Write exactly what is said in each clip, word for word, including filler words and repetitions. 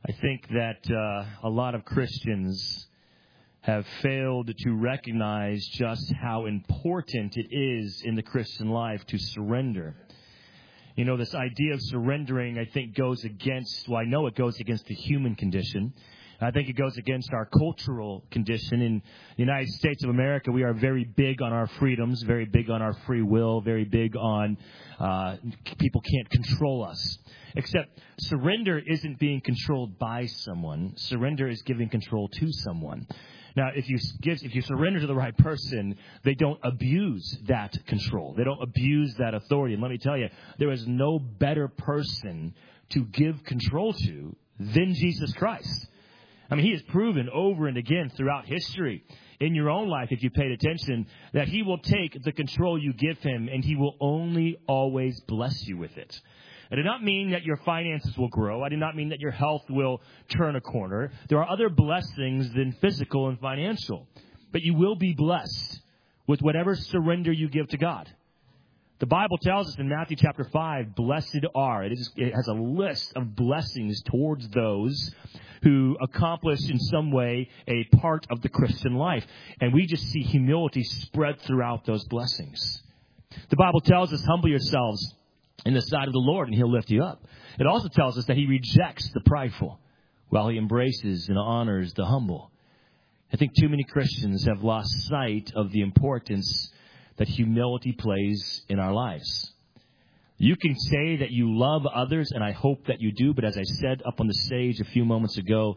I think that uh, a lot of Christians have failed to recognize just how important it is in the Christian life to surrender. You know, this idea of surrendering, I think, goes against, well, I know it goes against the human condition. I think it goes against our cultural condition. In the United States of America, we are very big on our freedoms, very big on our free will, very big on uh, people can't control us. Except surrender isn't being controlled by someone. Surrender is giving control to someone. Now, if you give, if you surrender to the right person, they don't abuse that control. They don't abuse that authority. And let me tell you, there is no better person to give control to than Jesus Christ. I mean, he has proven over and again throughout history, in your own life, if you paid attention, that he will take the control you give him and he will only always bless you with it. I do not mean that your finances will grow. I do not mean that your health will turn a corner. There are other blessings than physical and financial. But you will be blessed with whatever surrender you give to God. The Bible tells us in Matthew chapter five, blessed are. It, is, it has a list of blessings towards those who accomplish in some way a part of the Christian life. And we just see humility spread throughout those blessings. The Bible tells us, humble yourselves in the sight of the Lord, and he'll lift you up. It also tells us that he rejects the prideful, while he embraces and honors the humble. I think too many Christians have lost sight of the importance that humility plays in our lives. You can say that you love others, and I hope that you do, but as I said up on the stage a few moments ago,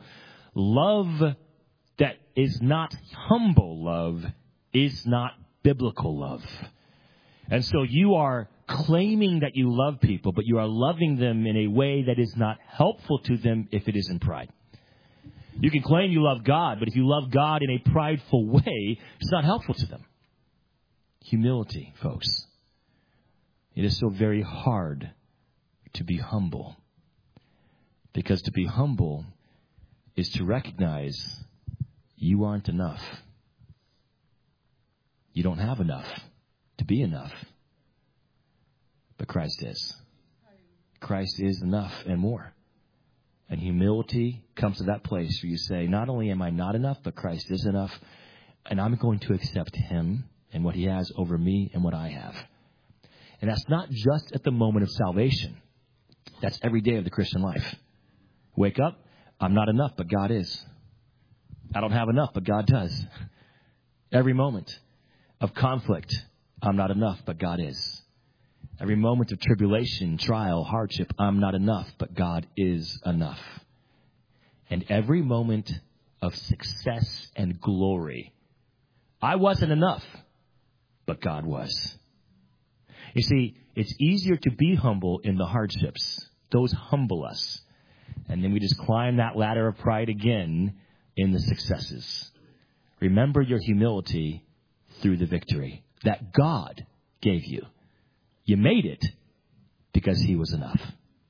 love that is not humble love is not biblical love. And so you are claiming that you love people, but you are loving them in a way that is not helpful to them if it is in pride. You can claim you love God, but if you love God in a prideful way, it's not helpful to them. Humility, folks. It is so very hard to be humble. Because to be humble is to recognize you aren't enough. You don't have enough to be enough. But Christ is. Christ is enough and more. And humility comes to that place where you say, not only am I not enough, but Christ is enough. And I'm going to accept him and what he has over me and what I have. And that's not just at the moment of salvation. That's every day of the Christian life. Wake up, I'm not enough, but God is. I don't have enough, but God does. Every moment of conflict, I'm not enough, but God is. Every moment of tribulation, trial, hardship, I'm not enough, but God is enough. And every moment of success and glory, I wasn't enough, but God was. You see, it's easier to be humble in the hardships. Those humble us. And then we just climb that ladder of pride again in the successes. Remember your humility through the victory that God gave you. You made it because he was enough.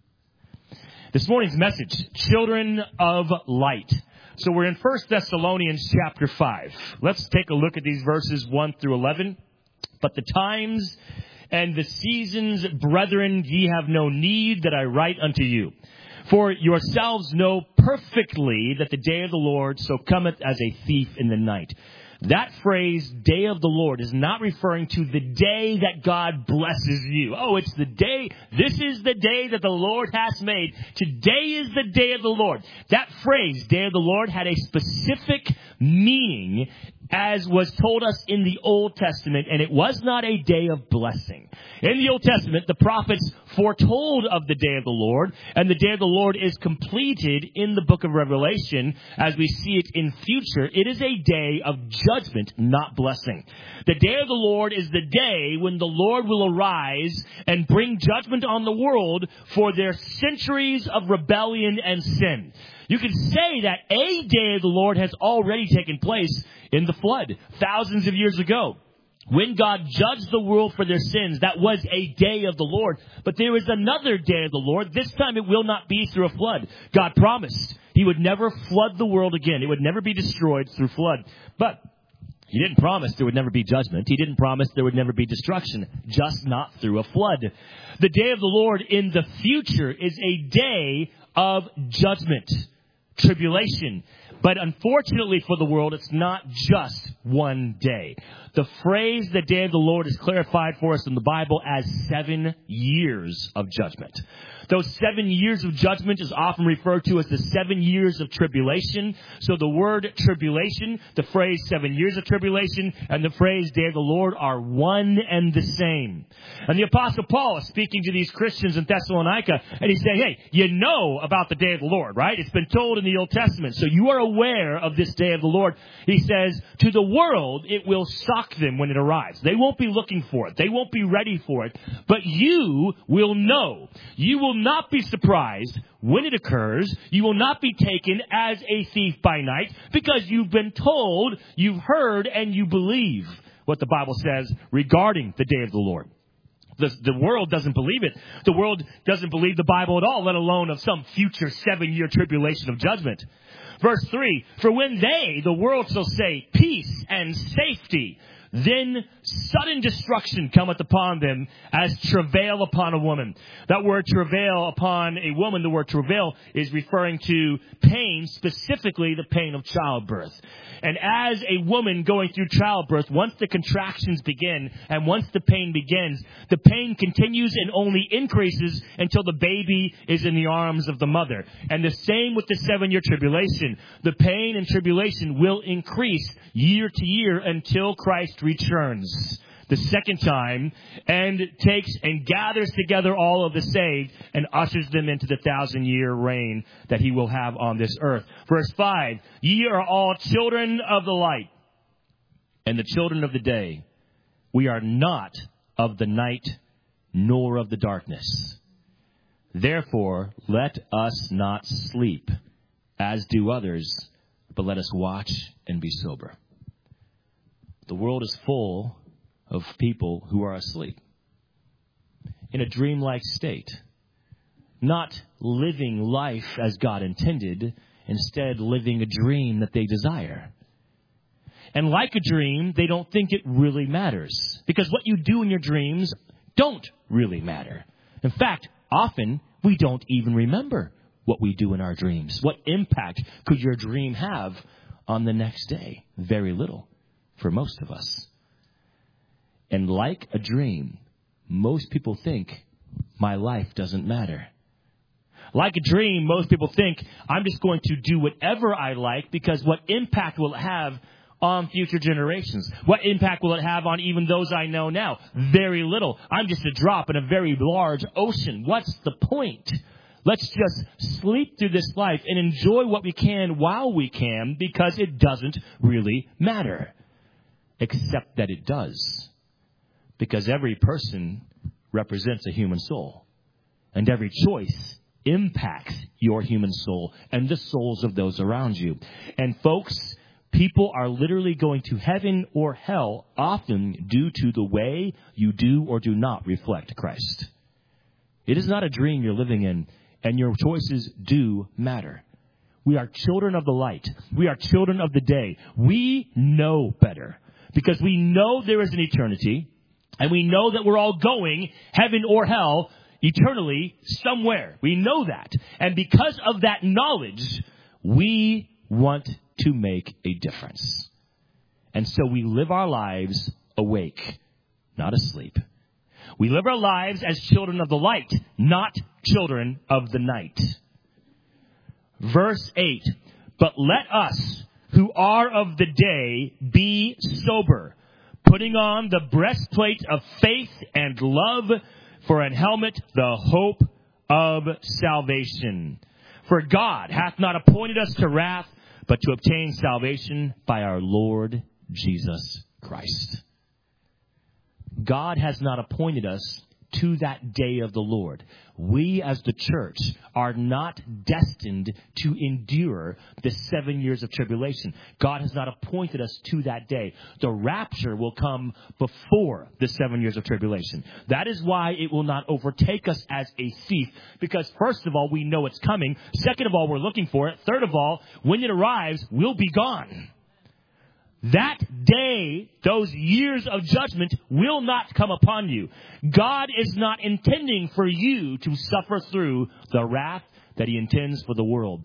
This morning's message, children of light. So we're in First Thessalonians chapter five. Let's take a look at these verses one through eleven. But the times and the seasons, brethren, ye have no need that I write unto you. For yourselves know perfectly that the day of the Lord so cometh as a thief in the night. That phrase, day of the Lord, is not referring to the day that God blesses you. Oh, it's the day. This is the day that the Lord has made. Today is the day of the Lord. That phrase, day of the Lord, had a specific meaning as was told us in the Old Testament, and it was not a day of blessing. In the Old Testament, the prophets foretold of the day of the Lord, and the day of the Lord is completed in the book of Revelation as we see it in future. It is a day of judgment, not blessing. The day of the Lord is the day when the Lord will arise and bring judgment on the world for their centuries of rebellion and sin. You can say that a day of the Lord has already taken place in the flood thousands of years ago. When God judged the world for their sins, that was a day of the Lord. But there is another day of the Lord. This time it will not be through a flood. God promised he would never flood the world again. It would never be destroyed through flood. But he didn't promise there would never be judgment. He didn't promise there would never be destruction, just not through a flood. The day of the Lord in the future is a day of judgment. tribulation. But unfortunately for the world, it's not just one day. The phrase, the day of the Lord, is clarified for us in the Bible as seven years of judgment. Those seven years of judgment is often referred to as the seven years of tribulation. So the word tribulation, the phrase seven years of tribulation, and the phrase day of the Lord are one and the same. And the Apostle Paul is speaking to these Christians in Thessalonica, and he's saying, hey, you know about the day of the Lord, right? It's been told in the Old Testament, so you are aware of this day of the Lord. He says, to the world, it will shock them when it arrives. They won't be looking for it. They won't be ready for it. But you will know. You will not be surprised when it occurs. You will not be taken as a thief by night, because you've been told, you've heard, and you believe what the Bible says regarding the day of the Lord. The, the world doesn't believe it. The world doesn't believe the Bible at all, let alone of some future seven-year tribulation of judgment. Verse three, for when they, the world, shall say peace and safety, then sudden destruction cometh upon them as travail upon a woman. That word travail upon a woman, the word travail, is referring to pain, specifically the pain of childbirth. And as a woman going through childbirth, once the contractions begin and once the pain begins, the pain continues and only increases until the baby is in the arms of the mother. And the same with the seven-year tribulation. The pain and tribulation will increase year to year until Christ returns the second time and takes and gathers together all of the saved and ushers them into the thousand year reign that he will have on this earth. Verse five, ye are all children of the light and the children of the day. We are not of the night nor of the darkness. Therefore, let us not sleep as do others, but let us watch and be sober. The world is full of people who are asleep in a dreamlike state, not living life as God intended, instead living a dream that they desire. And like a dream, they don't think it really matters, because what you do in your dreams don't really matter. In fact, often we don't even remember what we do in our dreams. What impact could your dream have on the next day? Very little for most of us. And like a dream, most people think my life doesn't matter. Like a dream, most people think I'm just going to do whatever I like, because what impact will it have on future generations? What impact will it have on even those I know now? Very little. I'm just a drop in a very large ocean. What's the point? Let's just sleep through this life and enjoy what we can while we can, because it doesn't really matter. Except that it does. Because every person represents a human soul. And every choice impacts your human soul and the souls of those around you. And folks, people are literally going to heaven or hell often due to the way you do or do not reflect Christ. It is not a dream you're living in, and your choices do matter. We are children of the light. We are children of the day. We know better, because we know there is an eternity. And we know that we're all going, heaven or hell, eternally somewhere. We know that. And because of that knowledge, we want to make a difference. And so we live our lives awake, not asleep. We live our lives as children of the light, not children of the night. Verse eight, but let us who are of the day be sober, putting on the breastplate of faith and love, for an helmet the hope of salvation. For God hath not appointed us to wrath, but to obtain salvation by our Lord Jesus Christ. God has not appointed us to that day of the Lord. We as the church are not destined to endure the seven years of tribulation. God has not appointed us to that day. The rapture will come before the seven years of tribulation. That is why it will not overtake us as a thief, because first of all, we know it's coming. Second of all, we're looking for it. Third of all, when it arrives, we'll be gone. That day, those years of judgment will not come upon you. God is not intending for you to suffer through the wrath that he intends for the world.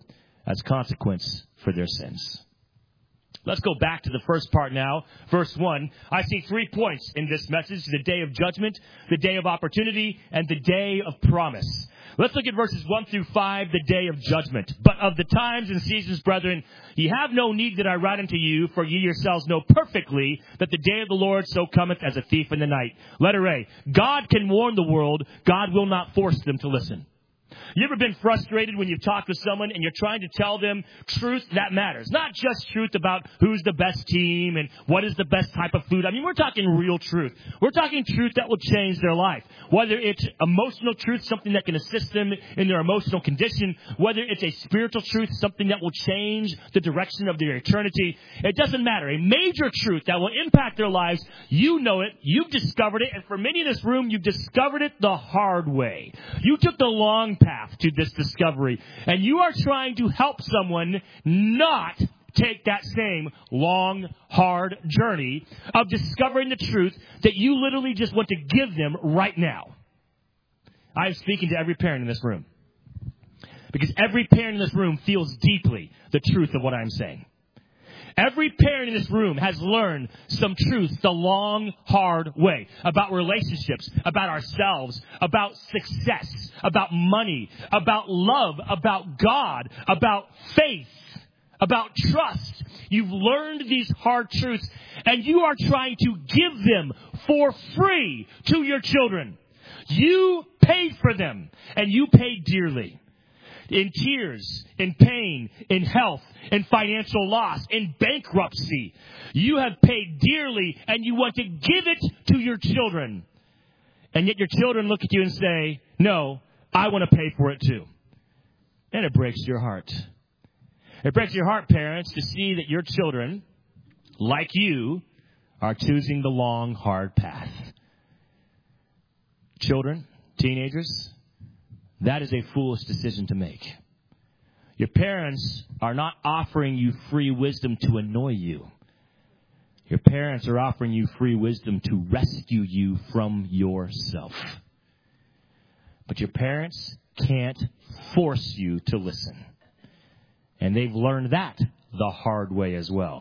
as consequence for their sins. Let's go back to the first part now. Verse one. I see three points in this message: the day of judgment, the day of opportunity, and the day of promise. Let's look at verses one through five, the day of judgment. But of the times and seasons, brethren, ye have no need that I write unto you, for ye yourselves know perfectly that the day of the Lord so cometh as a thief in the night. Letter A. God can warn the world. God will not force them to listen. You ever been frustrated when you've talked with someone and you're trying to tell them truth that matters? Not just truth about who's the best team and what is the best type of food. I mean, we're talking real truth. We're talking truth that will change their life. Whether it's emotional truth, something that can assist them in their emotional condition. Whether it's a spiritual truth, something that will change the direction of their eternity. It doesn't matter. A major truth that will impact their lives. You know it. You've discovered it. And for many in this room, you've discovered it the hard way. You took the long path to this discovery, and you are trying to help someone not take that same long, hard journey of discovering the truth that you literally just want to give them right now. I am speaking to every parent in this room, because every parent in this room feels deeply the truth of what I'm saying. Every parent in this room has learned some truth the long, hard way about relationships, about ourselves, about success, about money, about love, about God, about faith, about trust. You've learned these hard truths, and you are trying to give them for free to your children. You paid for them, and you paid dearly. In tears, in pain, in health, in financial loss, in bankruptcy. You have paid dearly, and you want to give it to your children. And yet your children look at you and say, no, I want to pay for it too. And it breaks your heart. It breaks your heart, parents, to see that your children, like you, are choosing the long, hard path. Children, teenagers, that is a foolish decision to make. Your parents are not offering you free wisdom to annoy you. Your parents are offering you free wisdom to rescue you from yourself. But your parents can't force you to listen. And they've learned that the hard way as well.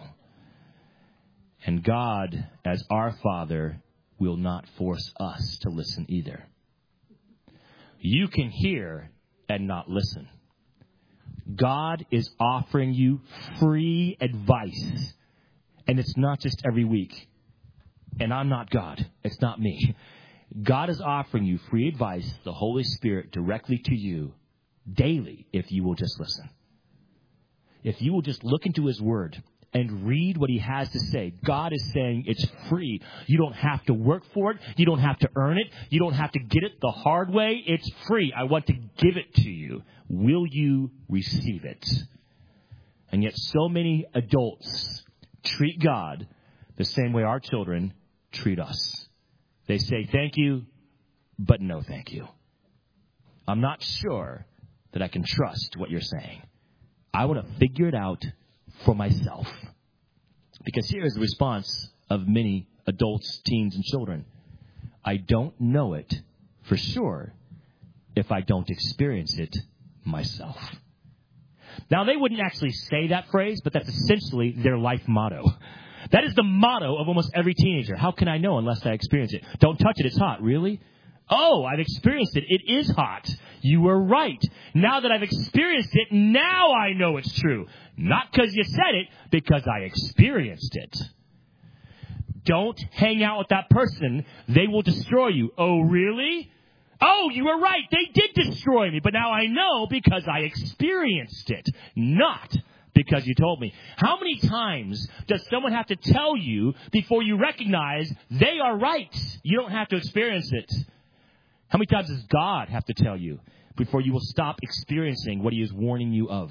And God, as our Father, will not force us to listen either. You can hear and not listen. God is offering you free advice. And it's not just every week. And I'm not God. It's not me. God is offering you free advice, the Holy Spirit, directly to you daily if you will just listen. If you will just look into His Word and read what He has to say. God is saying it's free. You don't have to work for it. You don't have to earn it. You don't have to get it the hard way. It's free. I want to give it to you. Will you receive it? And yet so many adults treat God the same way our children treat us. They say thank you, but no thank you. I'm not sure that I can trust what you're saying. I want to figure it out for myself. Because here is the response of many adults, teens, and children. I don't know it for sure if I don't experience it myself. Now, they wouldn't actually say that phrase, but that's essentially their life motto. That is the motto of almost every teenager. How can I know unless I experience it? Don't touch it. It's hot. Really? Oh, I've experienced it. It is hot. You were right. Now that I've experienced it, now I know it's true. Not because you said it, because I experienced it. Don't hang out with that person. They will destroy you. Oh, really? Oh, you were right. They did destroy me. But now I know because I experienced it. Not because you told me. How many times does someone have to tell you before you recognize they are right? You don't have to experience it. How many times does God have to tell you before you will stop experiencing what He is warning you of?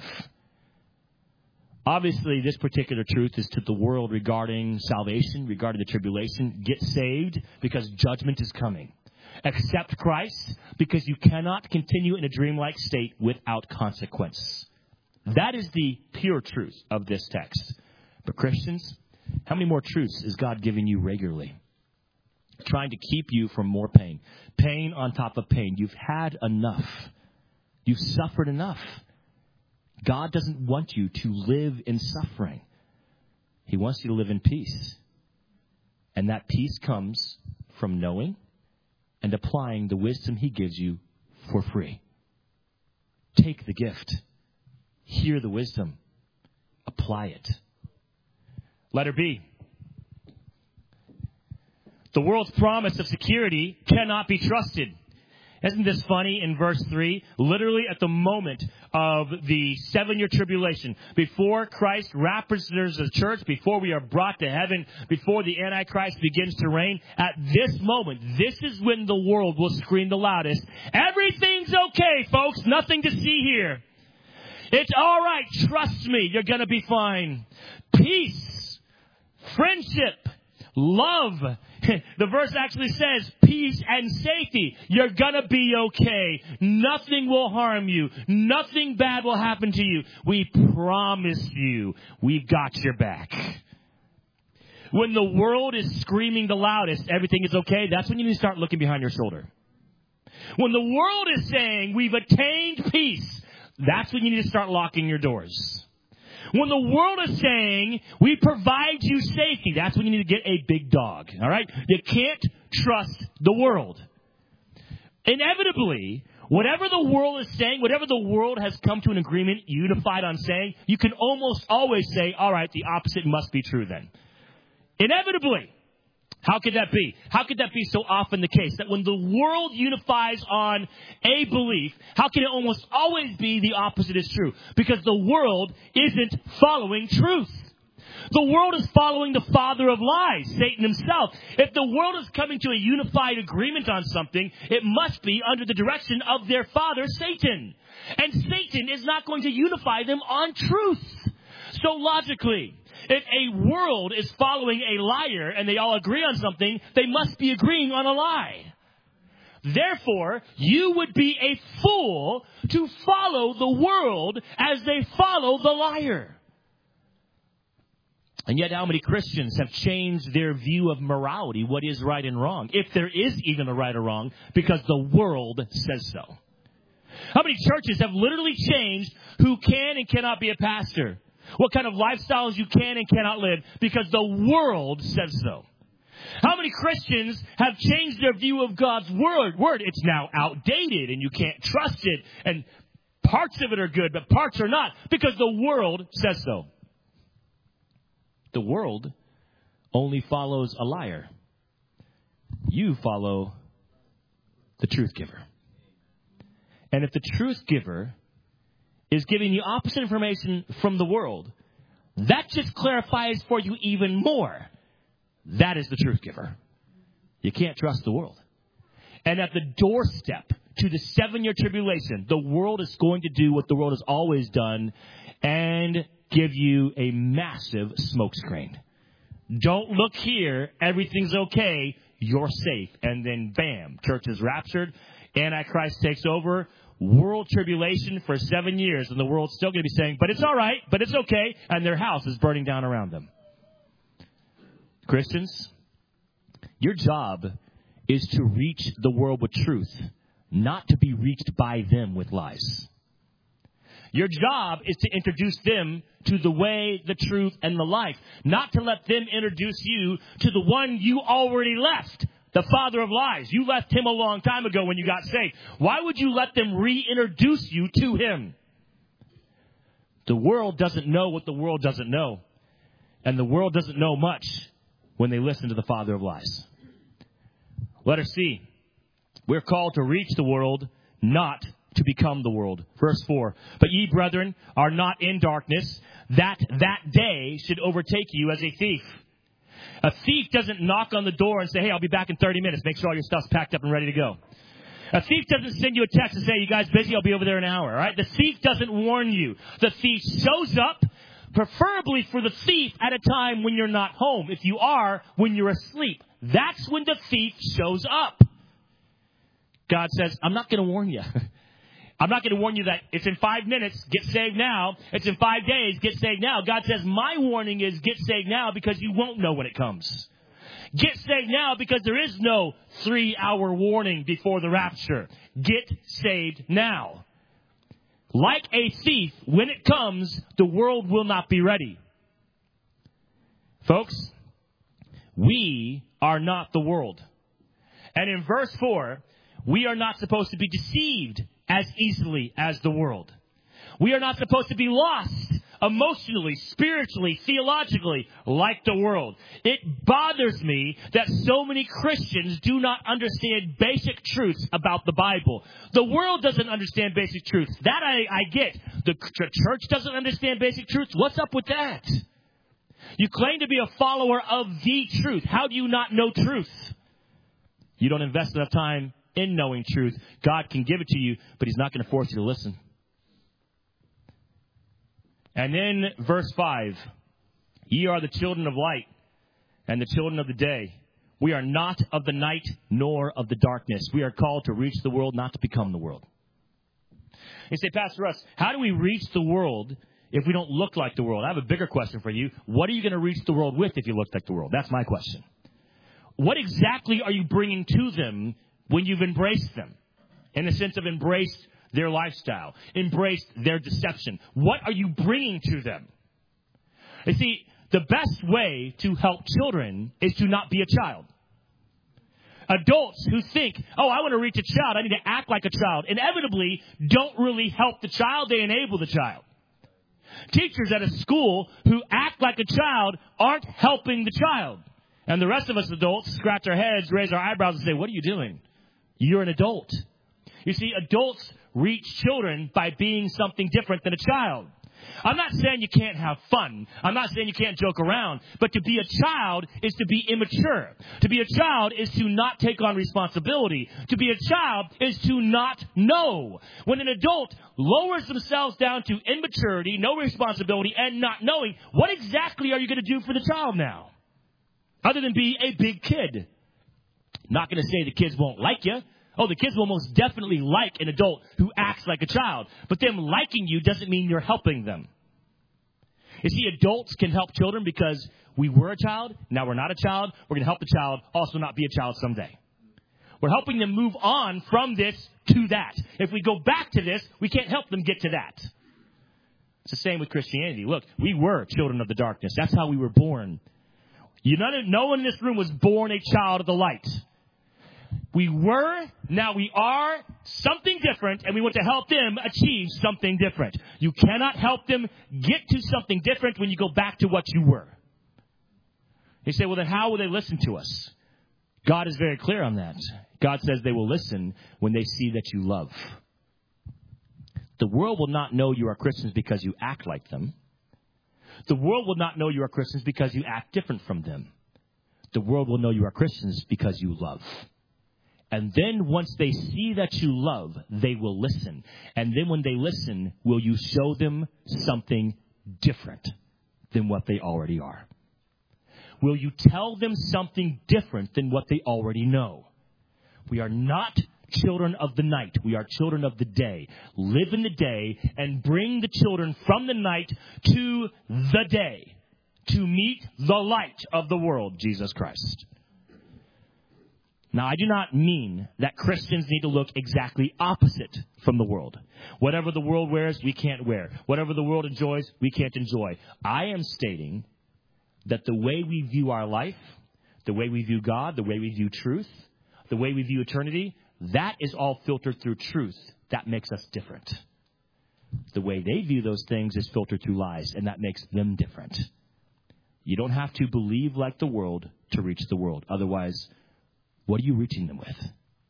Obviously, this particular truth is to the world regarding salvation, regarding the tribulation. Get saved because judgment is coming. Accept Christ because you cannot continue in a dreamlike state without consequence. That is the pure truth of this text. But Christians, how many more truths is God giving you regularly? Trying to keep you from more pain. Pain on top of pain. You've had enough. You've suffered enough. God doesn't want you to live in suffering. He wants you to live in peace. And that peace comes from knowing and applying the wisdom he gives you for free. Take the gift. Hear the wisdom. Apply it. Letter B. The world's promise of security cannot be trusted. Isn't this funny in verse three? Literally at the moment of the seven-year tribulation, before Christ raptures the church, before we are brought to heaven, before the Antichrist begins to reign, at this moment, this is when the world will scream the loudest, everything's okay, folks, nothing to see here. It's all right, trust me, you're going to be fine. Peace, friendship, love. The verse actually says peace and safety. You're going to be okay. Nothing will harm you. Nothing bad will happen to you. We promise you, we've got your back. When the world is screaming the loudest, everything is okay, that's when you need to start looking behind your shoulder. When the world is saying we've attained peace, that's when you need to start locking your doors. When the world is saying, we provide you safety, that's when you need to get a big dog, all right? You can't trust the world. Inevitably, whatever the world is saying, whatever the world has come to an agreement, unified on saying, you can almost always say, all right, the opposite must be true then. Inevitably. How could that be? How could that be so often the case? That when the world unifies on a belief, how can it almost always be the opposite is true? Because the world isn't following truth. The world is following the father of lies, Satan himself. If the world is coming to a unified agreement on something, it must be under the direction of their father, Satan. And Satan is not going to unify them on truth. So logically, if a world is following a liar and they all agree on something, they must be agreeing on a lie. Therefore, you would be a fool to follow the world as they follow the liar. And yet how many Christians have changed their view of morality, what is right and wrong, if there is even a right or wrong, because the world says so? How many churches have literally changed who can and cannot be a pastor? What kind of lifestyles you can and cannot live because the world says so. How many Christians have changed their view of God's word? Word, it's now outdated and you can't trust it. And parts of it are good, but parts are not because the world says so. The world only follows a liar. You follow the truth giver. And if the truth giver is giving you opposite information from the world, that just clarifies for you even more. That is the truth giver. You can't trust the world. And at the doorstep to the seven-year tribulation, the world is going to do what the world has always done and give you a massive smokescreen. Don't look here. Everything's okay. You're safe. And then, bam, church is raptured. Antichrist takes over. World tribulation for seven years, and the world's still going to be saying, but it's all right, but it's okay, and their house is burning down around them. Christians, your job is to reach the world with truth, not to be reached by them with lies. Your job is to introduce them to the way, the truth, and the life, not to let them introduce you to the one you already left. The father of lies. You left him a long time ago when you got saved. Why would you let them reintroduce you to him? The world doesn't know what the world doesn't know. And the world doesn't know much when they listen to the father of lies. Letter C. We're called to reach the world, not to become the world. Verse four. But ye, brethren, are not in darkness, that that day should overtake you as a thief. A thief doesn't knock on the door and say, hey, I'll be back in thirty minutes. Make sure all your stuff's packed up and ready to go. A thief doesn't send you a text and say, you guys busy? I'll be over there in an hour. All right? The thief doesn't warn you. The thief shows up, preferably for the thief at a time when you're not home. If you are, when you're asleep. That's when the thief shows up. God says, I'm not going to warn you. I'm not going to warn you that it's in five minutes, get saved now. It's in five days, get saved now. God says, my warning is get saved now because you won't know when it comes. Get saved now because there is no three-hour warning before the rapture. Get saved now. Like a thief, when it comes, the world will not be ready. Folks, we are not the world. And in verse four, we are not supposed to be deceived as easily as the world. We are not supposed to be lost emotionally, spiritually, theologically, like the world. It bothers me that so many Christians do not understand basic truths about the Bible. The world doesn't understand basic truths. That I, I get. The church doesn't understand basic truths. What's up with that? You claim to be a follower of the truth. How do you not know truth? You don't invest enough time in knowing truth. God can give it to you, but He's not going to force you to listen. And then verse five, ye are the children of light and the children of the day. We are not of the night nor of the darkness. We are called to reach the world, not to become the world. You say, Pastor Russ, how do we reach the world if we don't look like the world? I have a bigger question for you. What are you going to reach the world with if you look like the world? That's my question. What exactly are you bringing to them when you've embraced them? In the sense of embraced their lifestyle, embraced their deception. What are you bringing to them? You see, the best way to help children is to not be a child. Adults who think, oh, I want to reach a child, I need to act like a child, inevitably don't really help the child, they enable the child. Teachers at a school who act like a child aren't helping the child. And the rest of us adults scratch our heads, raise our eyebrows and say, what are you doing? You're an adult. You see, adults reach children by being something different than a child. I'm not saying you can't have fun. I'm not saying you can't joke around. But to be a child is to be immature. To be a child is to not take on responsibility. To be a child is to not know. When an adult lowers themselves down to immaturity, no responsibility, and not knowing, what exactly are you going to do for the child now? Other than be a big kid. Not going to say the kids won't like you. Oh, the kids will most definitely like an adult who acts like a child. But them liking you doesn't mean you're helping them. You see, adults can help children because we were a child, now we're not a child. We're going to help the child also not be a child someday. We're helping them move on from this to that. If we go back to this, we can't help them get to that. It's the same with Christianity. Look, we were children of the darkness. That's how we were born. You know, no one in this room was born a child of the light. We were, now we are something different, and we want to help them achieve something different. You cannot help them get to something different when you go back to what you were. You say, well, then how will they listen to us? God is very clear on that. God says they will listen when they see that you love. The world will not know you are Christians because you act like them. The world will not know you are Christians because you act different from them. The world will know you are Christians because you love. And then once they see that you love, they will listen. And then when they listen, will you show them something different than what they already are? Will you tell them something different than what they already know? We are not children of the night. We are children of the day. Live in the day and bring the children from the night to the day to meet the light of the world, Jesus Christ. Now, I do not mean that Christians need to look exactly opposite from the world. Whatever the world wears, we can't wear. Whatever the world enjoys, we can't enjoy. I am stating that the way we view our life, the way we view God, the way we view truth, the way we view eternity, that is all filtered through truth. That makes us different. The way they view those things is filtered through lies, and that makes them different. You don't have to believe like the world to reach the world. Otherwise, what are you reaching them with?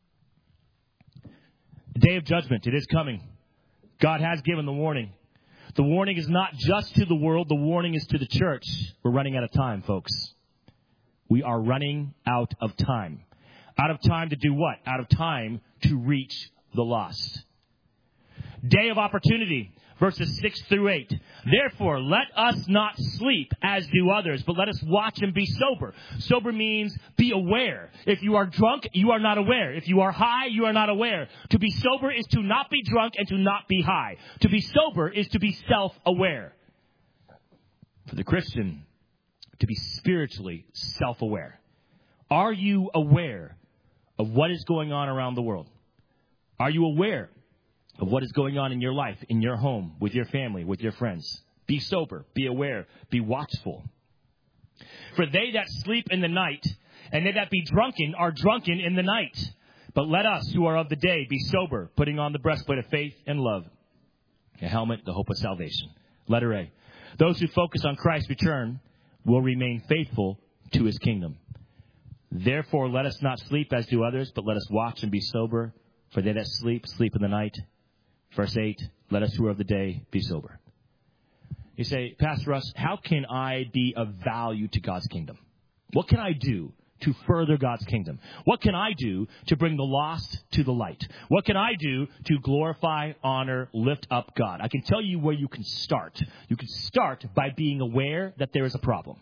The day of judgment, it is coming. God has given the warning. The warning is not just to the world. The warning is to the church. We're running out of time, folks. We are running out of time. Out of time to do what? Out of time to reach the lost. Day of opportunity. Verses six through eight. Therefore, let us not sleep as do others, but let us watch and be sober. Sober means be aware. If you are drunk, you are not aware. If you are high, you are not aware. To be sober is to not be drunk and to not be high. To be sober is to be self-aware. For the Christian, to be spiritually self-aware. Are you aware of what is going on around the world? Are you aware of what is going on in your life, in your home, with your family, with your friends. Be sober, be aware, be watchful. For they that sleep in the night, and they that be drunken, are drunken in the night. But let us, who are of the day, be sober, putting on the breastplate of faith and love, a helmet, the hope of salvation. Letter A. Those who focus on Christ's return will remain faithful to his kingdom. Therefore, let us not sleep as do others, but let us watch and be sober. For they that sleep, sleep in the night. Verse eight, let us who are of the day be sober. You say, Pastor Russ, how can I be of value to God's kingdom? What can I do to further God's kingdom? What can I do to bring the lost to the light? What can I do to glorify, honor, lift up God? I can tell you where you can start. You can start by being aware that there is a problem.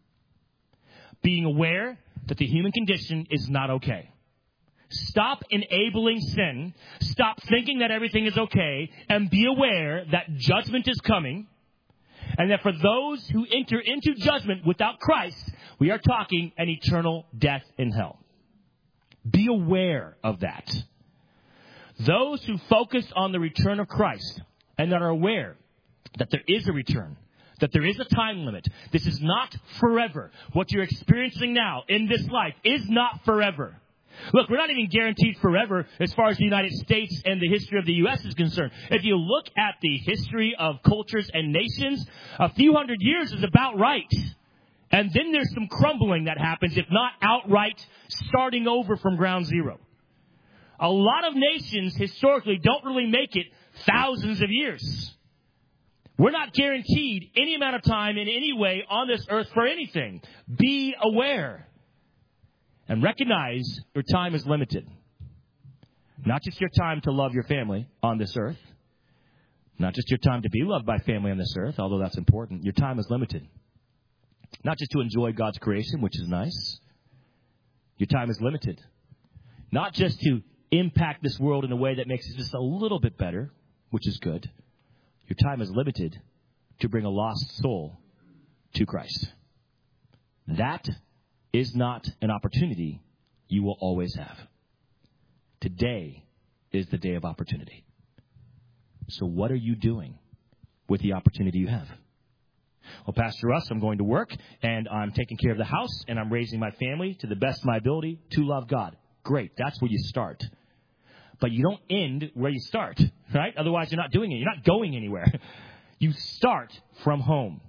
Being aware that the human condition is not okay. Stop enabling sin. Stop thinking that everything is okay. And be aware that judgment is coming. And that for those who enter into judgment without Christ, we are talking an eternal death in hell. Be aware of that. Those who focus on the return of Christ and that are aware that there is a return, that there is a time limit. This is not forever. What you're experiencing now in this life is not forever. Look, we're not even guaranteed forever as far as the United States and the history of the U S is concerned. If you look at the history of cultures and nations, a few hundred years is about right. And then there's some crumbling that happens, if not outright starting over from ground zero. A lot of nations historically don't really make it thousands of years. We're not guaranteed any amount of time in any way on this earth for anything. Be aware. And recognize your time is limited. Not just your time to love your family on this earth. Not just your time to be loved by family on this earth, although that's important. Your time is limited. Not just to enjoy God's creation, which is nice. Your time is limited. Not just to impact this world in a way that makes it just a little bit better, which is good. Your time is limited to bring a lost soul to Christ. That is not an opportunity you will always have. Today is the day of opportunity. So what are you doing with the opportunity you have? Well, Pastor Russ, I'm going to work, and I'm taking care of the house, and I'm raising my family to the best of my ability to love God. Great. That's where you start. But you don't end where you start, right? Otherwise, you're not doing it. You're not going anywhere. You start from home.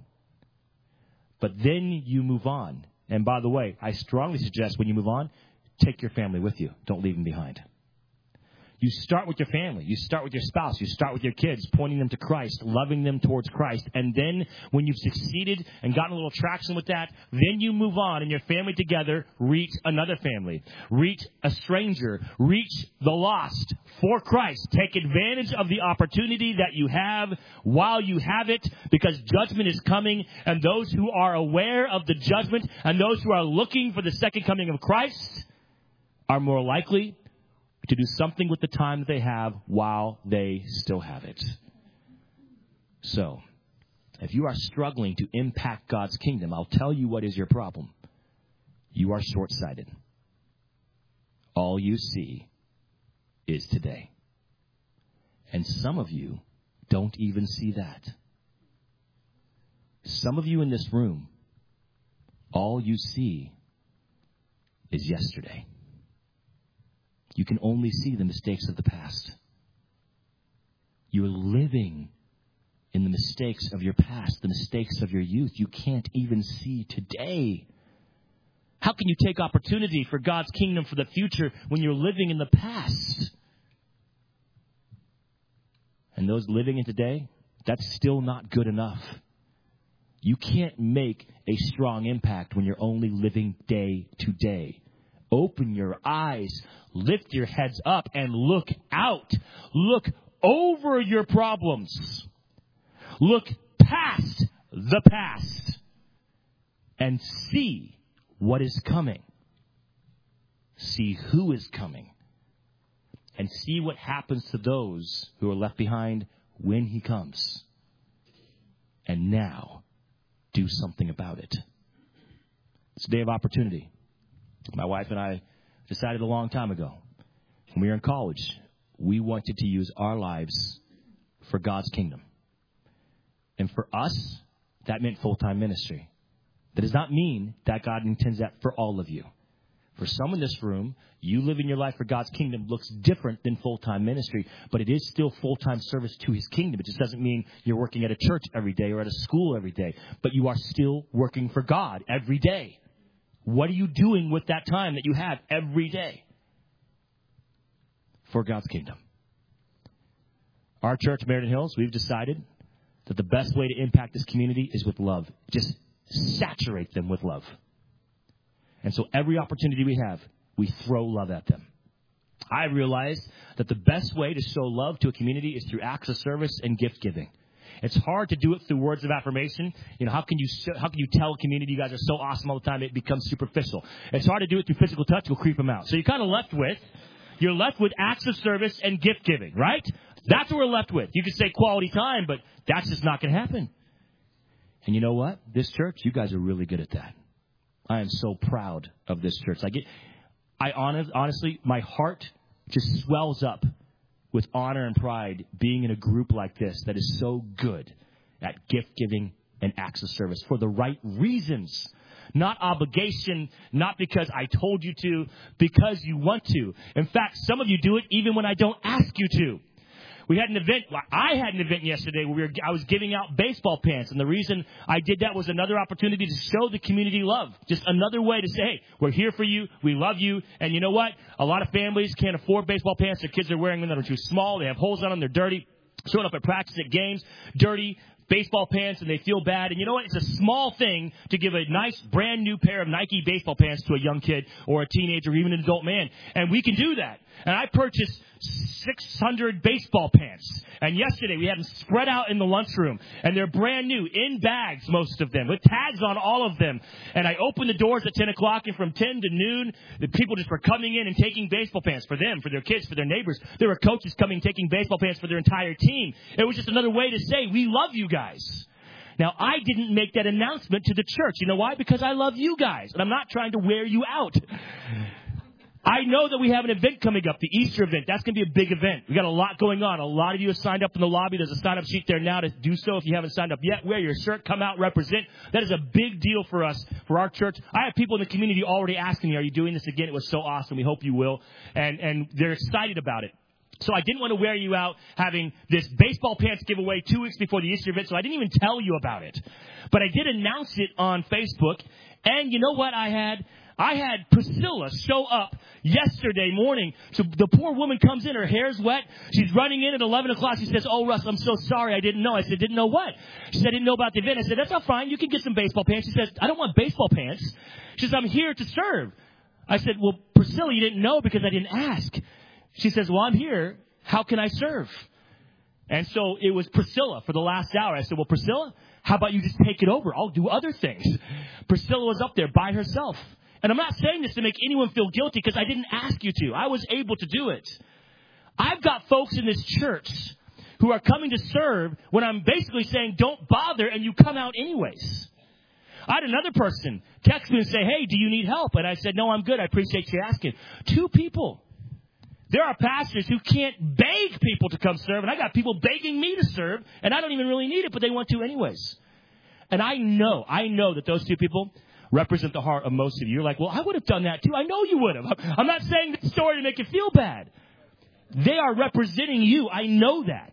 But then you move on. And by the way, I strongly suggest when you move on, take your family with you. Don't leave them behind. You start with your family. You start with your spouse. You start with your kids, pointing them to Christ, loving them towards Christ. And then when you've succeeded and gotten a little traction with that, then you move on and your family together reach another family, reach a stranger, reach the lost for Christ. Take advantage of the opportunity that you have while you have it, because judgment is coming, and those who are aware of the judgment and those who are looking for the second coming of Christ are more likely to do something with the time that they have while they still have it. So, if you are struggling to impact God's kingdom, I'll tell you what is your problem. You are short-sighted. All you see is today. And some of you don't even see that. Some of you in this room, all you see is yesterday. You can only see the mistakes of the past. You're living in the mistakes of your past, the mistakes of your youth. You can't even see today. How can you take opportunity for God's kingdom for the future when you're living in the past? And those living in today, that's still not good enough. You can't make a strong impact when you're only living day to day. Open your eyes, lift your heads up, and look out. Look over your problems. Look past the past and see what is coming. See who is coming. And see what happens to those who are left behind when he comes. And now, do something about it. It's a day of opportunity. My wife and I decided a long time ago, when we were in college, we wanted to use our lives for God's kingdom. And for us, that meant full-time ministry. That does not mean that God intends that for all of you. For some in this room, you living your life for God's kingdom looks different than full-time ministry, but it is still full-time service to his kingdom. It just doesn't mean you're working at a church every day or at a school every day, but you are still working for God every day. What are you doing with that time that you have every day for God's kingdom? Our church, Meriden Hills, we've decided that the best way to impact this community is with love. Just saturate them with love. And so every opportunity we have, we throw love at them. I realized that the best way to show love to a community is through acts of service and gift giving. It's hard to do it through words of affirmation. You know, how can you how can you tell a community you guys are so awesome all the time it becomes superficial? It's hard to do it through physical touch. We'll creep them out. So you're kind of left with, you're left with acts of service and gift giving, right? That's what we're left with. You could say quality time, but that's just not going to happen. And you know what? This church, you guys are really good at that. I am so proud of this church. I get, I honest, honestly, my heart just swells up with honor and pride being in a group like this that is so good at gift giving and acts of service for the right reasons. Not obligation, not because I told you to, because you want to. In fact, some of you do it even when I don't ask you to. We had an event, I had an event yesterday where we were, I was giving out baseball pants. And the reason I did that was another opportunity to show the community love. Just another way to say, hey, we're here for you. We love you. And you know what? A lot of families can't afford baseball pants. Their kids are wearing them that are too small. They have holes on them. They're dirty. Showing up at practice, at games, dirty baseball pants, and they feel bad. And you know what? It's a small thing to give a nice brand new pair of Nike baseball pants to a young kid or a teenager or even an adult man. And we can do that. And I purchased six hundred baseball pants. And yesterday we had them spread out in the lunchroom. And they're brand new, in bags, most of them, with tags on all of them. And I opened the doors at ten o'clock, and from ten to noon, the people just were coming in and taking baseball pants for them, for their kids, for their neighbors. There were coaches coming taking baseball pants for their entire team. It was just another way to say, we love you guys. Now, I didn't make that announcement to the church. You know why? Because I love you guys. And I'm not trying to wear you out. I know that we have an event coming up, the Easter event. That's going to be a big event. We got a lot going on. A lot of you have signed up in the lobby. There's a sign-up sheet there now to do so. If you haven't signed up yet, wear your shirt, come out, represent. That is a big deal for us, for our church. I have people in the community already asking me, are you doing this again? It was so awesome. We hope you will. And, and they're excited about it. So I didn't want to wear you out having this baseball pants giveaway two weeks before the Easter event, so I didn't even tell you about it. But I did announce it on Facebook. And you know what I had? I had Priscilla show up yesterday morning. So the poor woman comes in, her hair's wet. She's running in at eleven o'clock. She says, oh, Russ, I'm so sorry. I didn't know. I said, didn't know what? She said, I didn't know about the event. I said, that's all fine. You can get some baseball pants. She says, I don't want baseball pants. She says, I'm here to serve. I said, well, Priscilla, you didn't know because I didn't ask. She says, well, I'm here. How can I serve? And so it was Priscilla for the last hour. I said, well, Priscilla, how about you just take it over? I'll do other things. Priscilla was up there by herself. And I'm not saying this to make anyone feel guilty because I didn't ask you to. I was able to do it. I've got folks in this church who are coming to serve when I'm basically saying don't bother, and you come out anyways. I had another person text me and say, hey, do you need help? And I said, no, I'm good. I appreciate you asking. Two people. There are pastors who can't beg people to come serve, and I got people begging me to serve, and I don't even really need it, but they want to anyways. And I know, I know that those two people represent the heart of most of you. You're like, well, I would have done that too. I know you would have. I'm not saying this story to make you feel bad. They are representing you. I know that.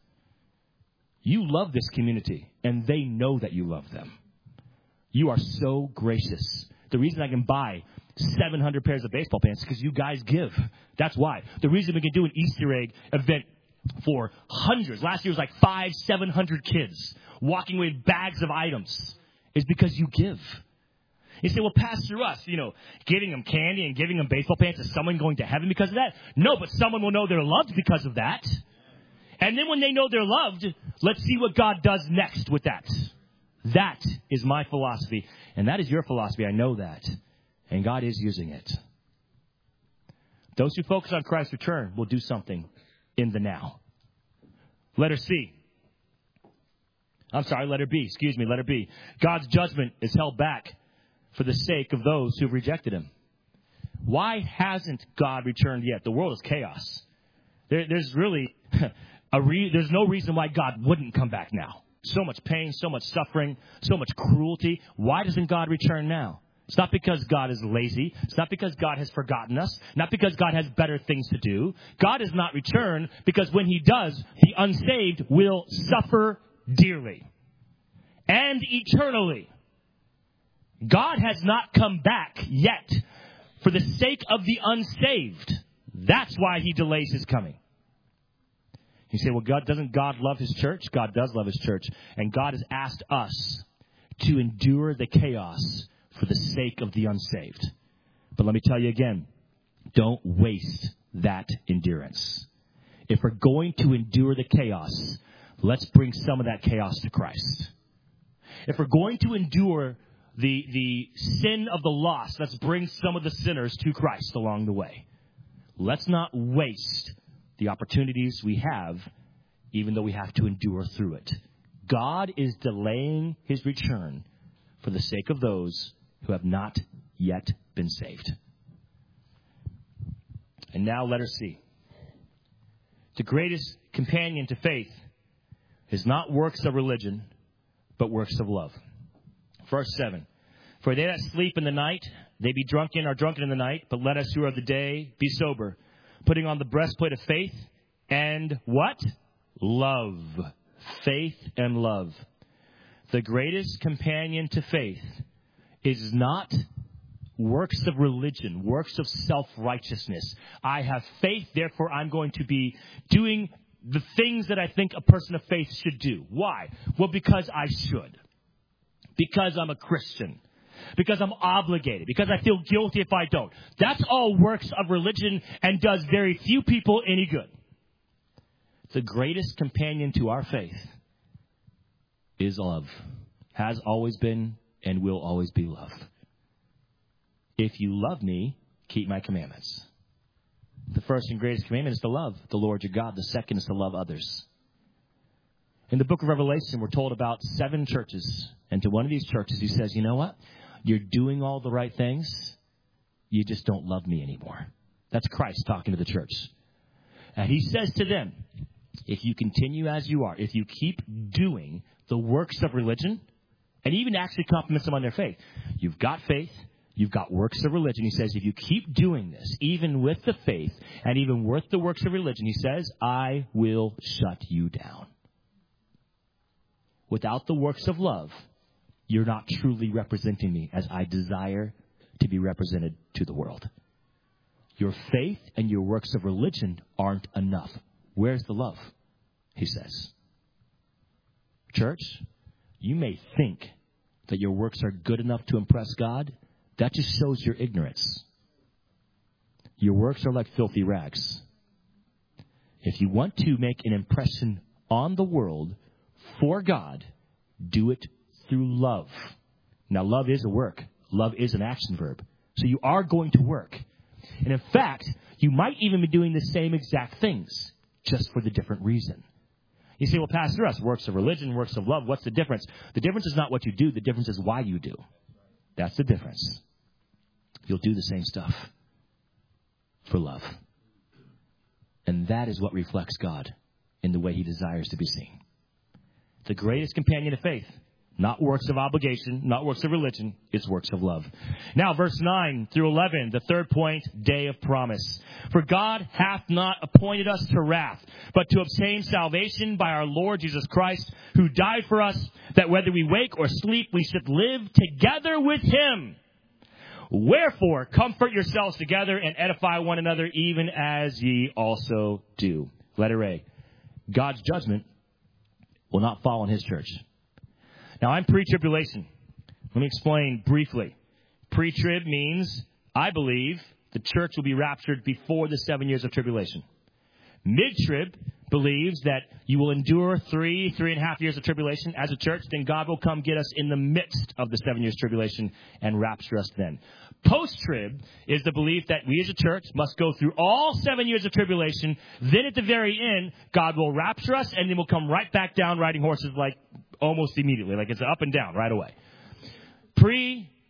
You love this community, and they know that you love them. You are so gracious. The reason I can buy seven hundred pairs of baseball pants is because you guys give. That's why. The reason we can do an Easter egg event for hundreds, last year was like five, seven hundred kids walking with bags of items, is because you give. You say, well, Pastor Russ, you know, giving them candy and giving them baseball pants, is someone going to heaven because of that? No, but someone will know they're loved because of that. And then when they know they're loved, let's see what God does next with that. That is my philosophy. And that is your philosophy. I know that. And God is using it. Those who focus on Christ's return will do something in the now. Letter C. I'm sorry, letter B. Excuse me, letter B. God's judgment is held back for the sake of those who have rejected him. Why hasn't God returned yet? The world is chaos. There, there's really a re- there's no reason why God wouldn't come back now. So much pain, so much suffering, so much cruelty. Why doesn't God return now? It's not because God is lazy. It's not because God has forgotten us. Not because God has better things to do. God does not return because when he does, the unsaved will suffer dearly and eternally. God has not come back yet for the sake of the unsaved. That's why he delays his coming. You say, well, God, doesn't God love his church? God does love his church. And God has asked us to endure the chaos for the sake of the unsaved. But let me tell you again, don't waste that endurance. If we're going to endure the chaos, let's bring some of that chaos to Christ. If we're going to endure the, the sin of the lost, let's bring some of the sinners to Christ along the way. Let's not waste the opportunities we have, even though we have to endure through it. God is delaying his return for the sake of those who have not yet been saved. And now letter C. The greatest companion to faith is not works of religion, but works of love. Verse seven. For they that sleep in the night, they be drunken, are drunken in the night, but let us who are of the day be sober, putting on the breastplate of faith and what? Love. Faith and love. The greatest companion to faith is not works of religion, works of self-righteousness. I have faith, therefore I'm going to be doing the things that I think a person of faith should do. Why? Well, because I should. Because I'm a Christian. Because I'm obligated. Because I feel guilty if I don't. That's all works of religion and does very few people any good. The greatest companion to our faith is love. Has always been and will always be love. If you love me, keep my commandments. The first and greatest commandment is to love the Lord your God. The second is to love others. In the book of Revelation, we're told about seven churches. And to one of these churches, he says, you know what? You're doing all the right things. You just don't love me anymore. That's Christ talking to the church. And he says to them, if you continue as you are, if you keep doing the works of religion, and even actually compliments them on their faith. You've got faith. You've got works of religion. He says, if you keep doing this, even with the faith and even with the works of religion, he says, I will shut you down. Without the works of love, you're not truly representing me as I desire to be represented to the world. Your faith and your works of religion aren't enough. Where's the love? He says. Church, you may think that your works are good enough to impress God. That just shows your ignorance. Your works are like filthy rags. If you want to make an impression on the world for God, do it through love. Now, love is a work. Love is an action verb. So you are going to work. And in fact, you might even be doing the same exact things, just for the different reason. You say, well, Pastor Russ, works of religion, works of love, what's the difference? The difference is not what you do. The difference is why you do. That's the difference. You'll do the same stuff for love. And that is what reflects God in the way he desires to be seen. The greatest companion of faith, not works of obligation, not works of religion, it's works of love. Now, verse nine through eleven, the third point, day of promise. For God hath not appointed us to wrath, but to obtain salvation by our Lord Jesus Christ, who died for us, that whether we wake or sleep, we should live together with him. Wherefore, comfort yourselves together and edify one another, even as ye also do. Letter A. God's judgment will not fall on his church. Now, I'm pre-tribulation. Let me explain briefly. Pre-trib means, I believe, the church will be raptured before the seven years of tribulation. Mid-trib believes that you will endure three, three and a half years of tribulation as a church. Then God will come get us in the midst of the seven years tribulation and rapture us then. Post-trib is the belief that we as a church must go through all seven years of tribulation. Then at the very end, God will rapture us and then we'll come right back down riding horses like almost immediately. Like it's up and down right away. Pre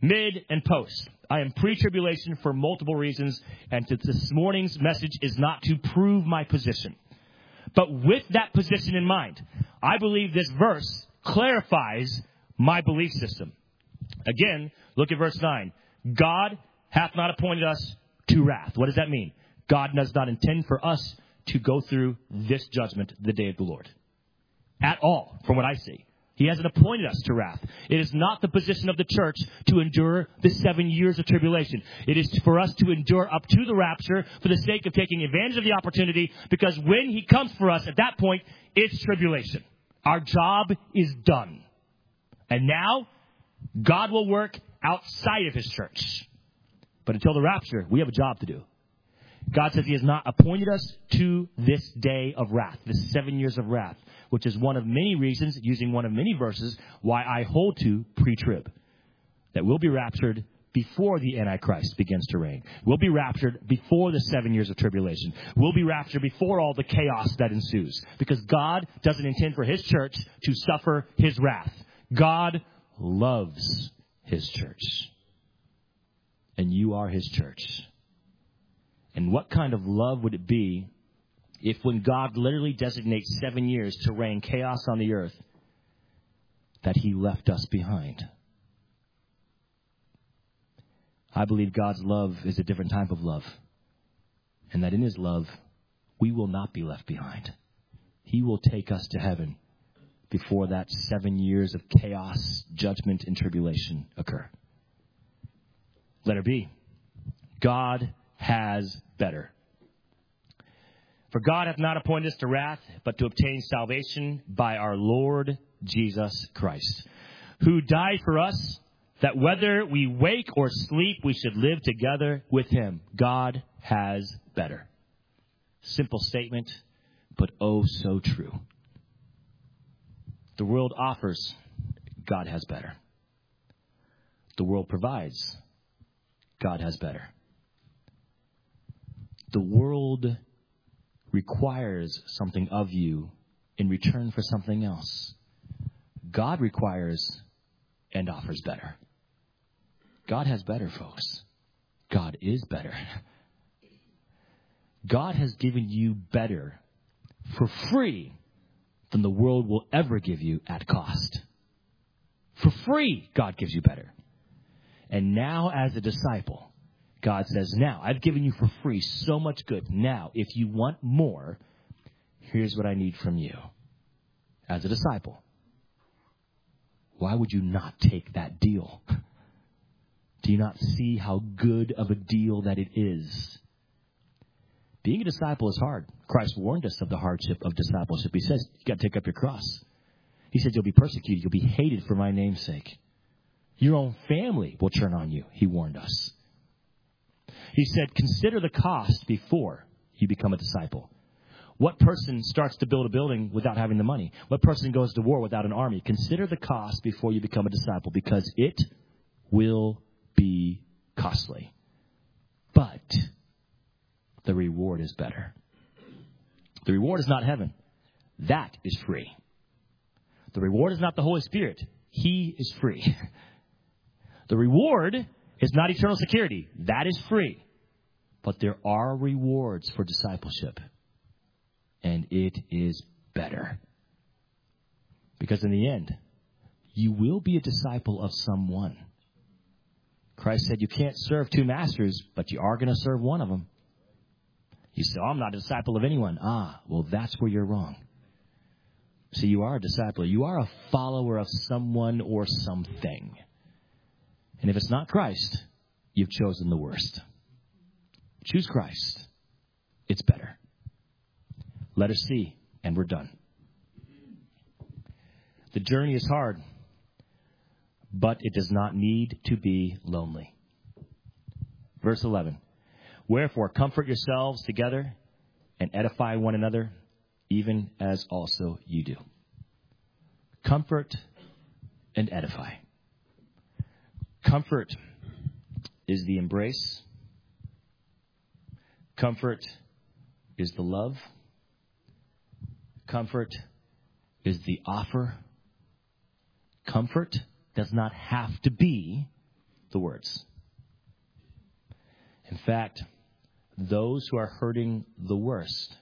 mid, and post. I am pre-tribulation for multiple reasons, and to this morning's message is not to prove my position. But with that position in mind, I believe this verse clarifies my belief system. Again, look at verse nine. God hath not appointed us to wrath. What does that mean? God does not intend for us to go through this judgment, the day of the Lord. At all, from what I see. He hasn't appointed us to wrath. It is not the position of the church to endure the seven years of tribulation. It is for us to endure up to the rapture for the sake of taking advantage of the opportunity, because when he comes for us at that point, it's tribulation. Our job is done. And now, God will work outside of his church. But until the rapture, we have a job to do. God says he has not appointed us to this day of wrath, this seven years of wrath, which is one of many reasons, using one of many verses, why I hold to pre-trib. That we'll be raptured before the Antichrist begins to reign. We'll be raptured before the seven years of tribulation. We'll be raptured before all the chaos that ensues. Because God doesn't intend for his church to suffer his wrath. God loves his church. And you are his church. And what kind of love would it be if when God literally designates seven years to reign chaos on the earth, that he left us behind? I believe God's love is a different type of love. And that in his love, we will not be left behind. He will take us to heaven before that seven years of chaos, judgment, and tribulation occur. Letter B. God has better. For God hath not appointed us to wrath, but to obtain salvation by our Lord Jesus Christ, who died for us, that whether we wake or sleep, we should live together with him. God has better. Simple statement, but oh so true. The world offers, God has better. The world provides, God has better. The world requires something of you in return for something else. God requires and offers better. God has better, folks. God is better. God has given you better for free than the world will ever give you at cost. For free, God gives you better. And now, as a disciple, God says, now, I've given you for free so much good. Now, if you want more, here's what I need from you. As a disciple, why would you not take that deal? Do you not see how good of a deal that it is? Being a disciple is hard. Christ warned us of the hardship of discipleship. He says, you got to take up your cross. He said, you'll be persecuted. You'll be hated for my name's sake. Your own family will turn on you, he warned us. He said, consider the cost before you become a disciple. What person starts to build a building without having the money? What person goes to war without an army? Consider the cost before you become a disciple, because it will be costly. But the reward is better. The reward is not heaven. That is free. The reward is not the Holy Spirit. He is free. The reward is not eternal security. That is free. But there are rewards for discipleship. And it is better. Because in the end, you will be a disciple of someone. Christ said you can't serve two masters, but you are going to serve one of them. You say, oh, I'm not a disciple of anyone. Ah, well, that's where you're wrong. See, you are a disciple. You are a follower of someone or something. And if it's not Christ, you've chosen the worst. Choose Christ. It's better. Let us see, and we're done. The journey is hard, but it does not need to be lonely. Verse eleven. Wherefore, comfort yourselves together and edify one another, even as also you do. Comfort and edify. Comfort is the embrace. Comfort is the love. Comfort is the offer. Comfort does not have to be the words. In fact, those who are hurting the worst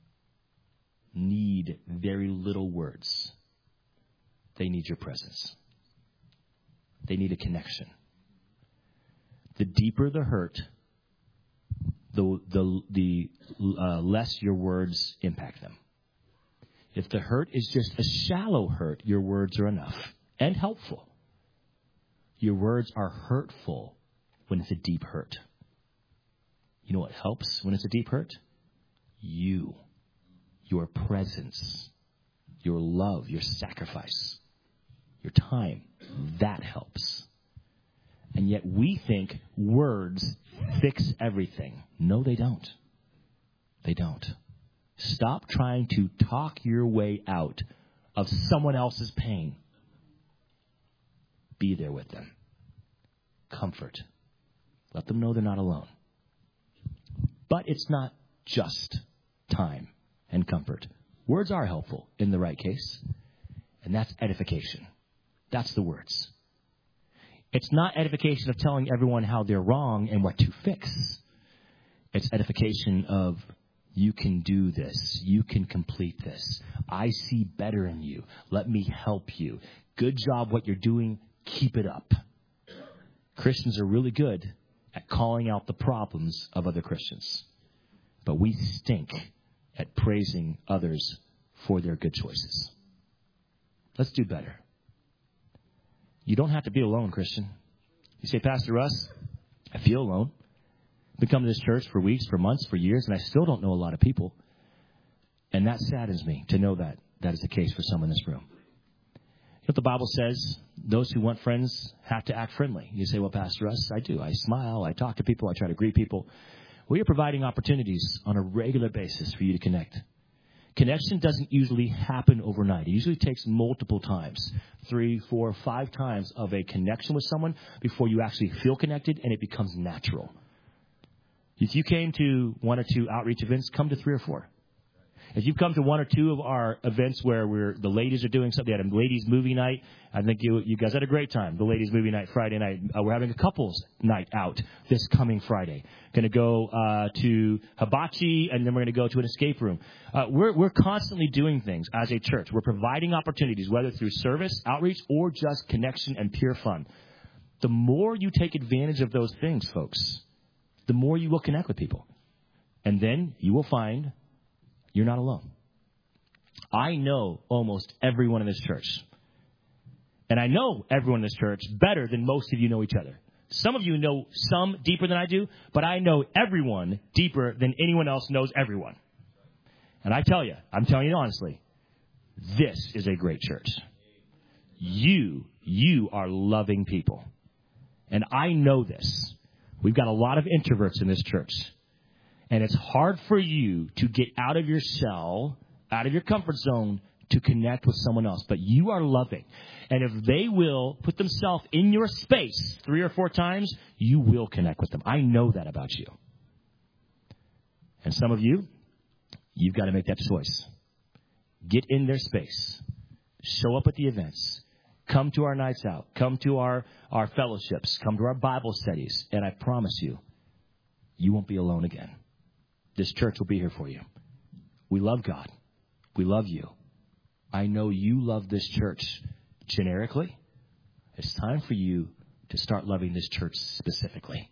need very little words. They need your presence. They need a connection. The deeper the hurt, the the the uh, less your words impact them. If the hurt is just a shallow hurt, your words are enough and helpful. Your words are hurtful when it's a deep hurt. You know what helps when it's a deep hurt? You, your presence, your love, your sacrifice, your time. That helps. And yet we think words fix everything. No, they don't. They don't. Stop trying to talk your way out of someone else's pain. Be there with them. Comfort. Let them know they're not alone. But it's not just time and comfort. Words are helpful in the right case. And that's edification. That's the words. It's not edification of telling everyone how they're wrong and what to fix. It's edification of, you can do this. You can complete this. I see better in you. Let me help you. Good job what you're doing. Keep it up. Christians are really good at calling out the problems of other Christians. But we stink at praising others for their good choices. Let's do better. You don't have to be alone, Christian. You say, Pastor Russ, I feel alone. I've been coming to this church for weeks, for months, for years, and I still don't know a lot of people. And that saddens me to know that that is the case for some in this room. You know what the Bible says? Those who want friends have to act friendly. You say, well, Pastor Russ, I do. I smile. I talk to people. I try to greet people. We are providing opportunities on a regular basis for you to connect. Connection doesn't usually happen overnight. It usually takes multiple times, three, four, five times of a connection with someone before you actually feel connected and it becomes natural. If you came to one or two outreach events, come to three or four. If you've come to one or two of our events where we're the ladies are doing something, they had a ladies movie night. I think you you guys had a great time. The ladies movie night Friday night. Uh, we're having a couples night out this coming Friday. Going to go uh, to Hibachi, and then we're going to go to an escape room. Uh, we're we're constantly doing things as a church. We're providing opportunities, whether through service, outreach, or just connection and pure fun. The more you take advantage of those things, folks, the more you will connect with people, and then you will find you're not alone. I know almost everyone in this church. And I know everyone in this church better than most of you know each other. Some of you know some deeper than I do, but I know everyone deeper than anyone else knows everyone. And I tell you, I'm telling you honestly, this is a great church. You, you are loving people. And I know this. We've got a lot of introverts in this church. And it's hard for you to get out of your shell, out of your comfort zone, to connect with someone else. But you are loving. And if they will put themselves in your space three or four times, you will connect with them. I know that about you. And some of you, you've got to make that choice. Get in their space. Show up at the events. Come to our nights out. Come to our, our fellowships. Come to our Bible studies. And I promise you, you won't be alone again. This church will be here for you. We love God. We love you. I know you love this church generically. It's time for you to start loving this church specifically.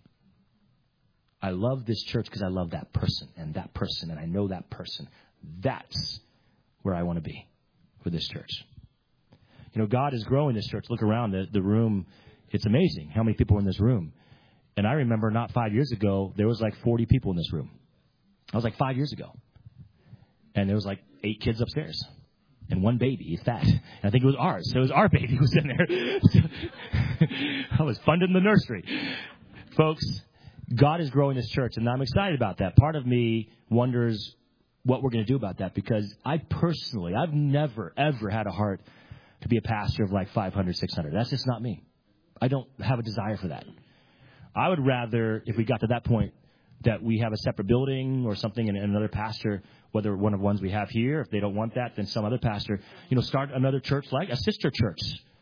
I love this church because I love that person and that person, and I know that person. That's where I want to be for this church. You know, God is growing this church. Look around the, the room. It's amazing how many people are in this room. And I remember not five years ago, there was like forty people in this room. I was like five years ago. And there was like eight kids upstairs. And one baby, if that. And I think it was ours. So it was our baby who was in there. I was funding the nursery. Folks, God is growing this church, and I'm excited about that. Part of me wonders what we're going to do about that, because I personally, I've never, ever had a heart to be a pastor of like five hundred, six hundred. That's just not me. I don't have a desire for that. I would rather, if we got to that point, that we have a separate building or something and another pastor, whether one of the ones we have here, if they don't want that, then some other pastor, you know, start another church like a sister church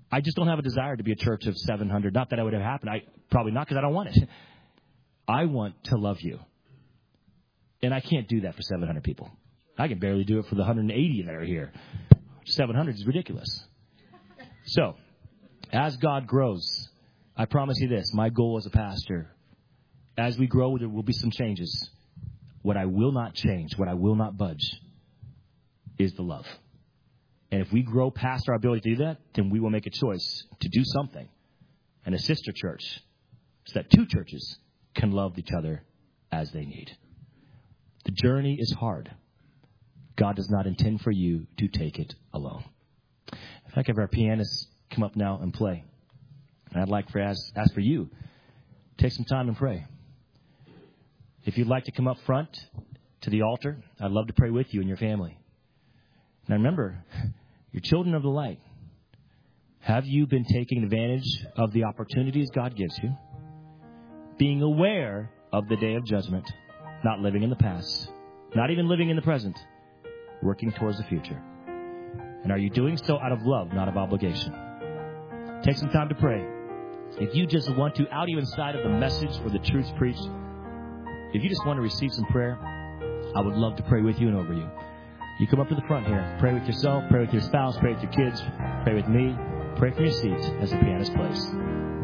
I just don't have a desire to be a church of seven hundred. Not that I would have happened. I probably not, because I don't want it. I want to love you. And I can't do that for seven hundred people. I can barely do it for the one hundred eighty that are here. seven hundred is ridiculous. So, as God grows, I promise you this, my goal as a pastor, as we grow, there will be some changes. What I will not change, what I will not budge, is the love. And if we grow past our ability to do that, then we will make a choice to do something. And a sister church, so that two churches can love each other as they need. The journey is hard. God does not intend for you to take it alone. If I could have our pianists come up now and play. And I'd like for ask, ask for you, take some time and pray. If you'd like to come up front to the altar, I'd love to pray with you and your family. Now remember, you're children of the light. Have you been taking advantage of the opportunities God gives you? Being aware of the day of judgment, not living in the past, not even living in the present, working towards the future. And are you doing so out of love, not of obligation? Take some time to pray. If you just want to, out even inside of the message or the truth preached, if you just want to receive some prayer, I would love to pray with you and over you. You come up to the front here. Pray with yourself, pray with your spouse, pray with your kids, pray with me. Pray from your seat as the pianist plays.